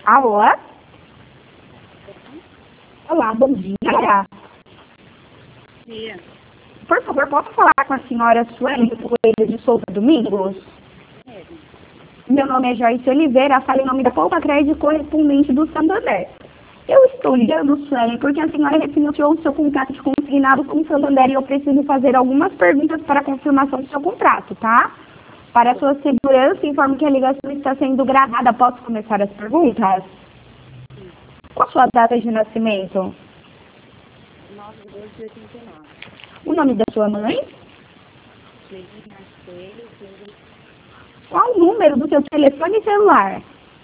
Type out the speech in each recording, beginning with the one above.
Alô? Olá, bom dia. Dia. Por favor, posso falar com a senhora Sueli Coelho de Souza Domingos? Meu nome é Joyce Oliveira, falo em nome da Poupa Crédito correspondente do Santander. Eu estou ligando, Sueli, porque a senhora refinanciou o seu contrato de consignado com o Santander e eu preciso fazer algumas perguntas para a confirmação do seu contrato, tá? Para a sua segurança, informo que a ligação está sendo gravada. Posso começar as perguntas? Qual a sua data de nascimento? 9/12/89. O nome da sua mãe? Sueli Marcelo, Qual o número do seu telefone celular?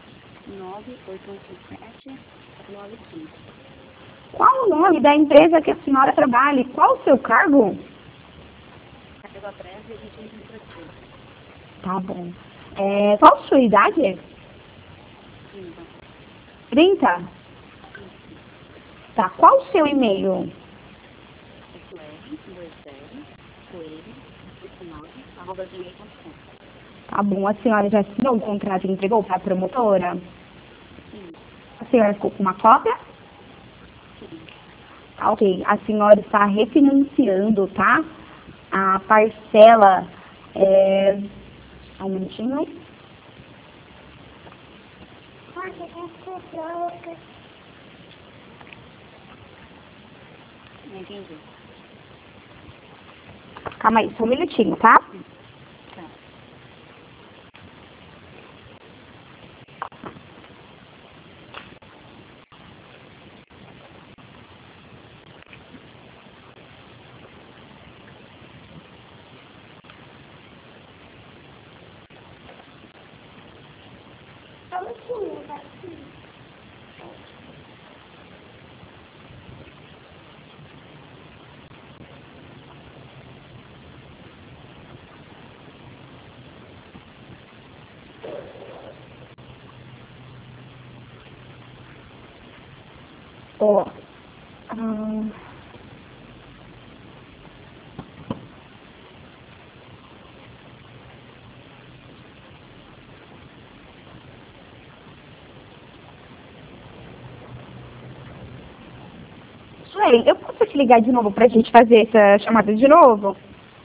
98887-95. Qual o nome da empresa que a senhora trabalha? E qual o seu cargo? Cargo a pressa e administrativo. Tá bom. Qual a sua idade? 30? Tá. Qual o seu e-mail? Coelho, Tá bom. A senhora já assinou o contrato e entregou para a promotora? Sim. A senhora ficou com uma cópia? Sim. Tá, ok. A senhora está refinanciando, tá? A parcela um minutinho. Não entendi. Calma aí, só um minutinho, tá? Tá. Ó. Sueli, eu posso te ligar de novo pra gente fazer essa chamada de novo?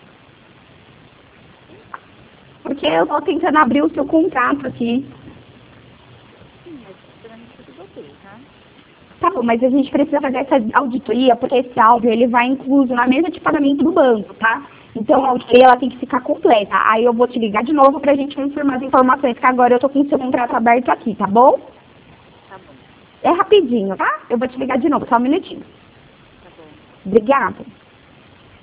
Porque eu tô tentando abrir o seu contrato aqui. Sim, mas pra mim tá tudo ok, tá? Tá bom, mas a gente precisa fazer essa auditoria, porque esse áudio ele vai incluso na mesa de pagamento do banco, tá? Então a auditoria ela tem que ficar completa. Aí eu vou te ligar de novo pra gente confirmar as informações, que agora eu tô com o seu contrato aberto aqui, tá bom? Tá bom. É rapidinho, tá? Eu vou te ligar de novo, só um minutinho. Tá bom. Obrigada.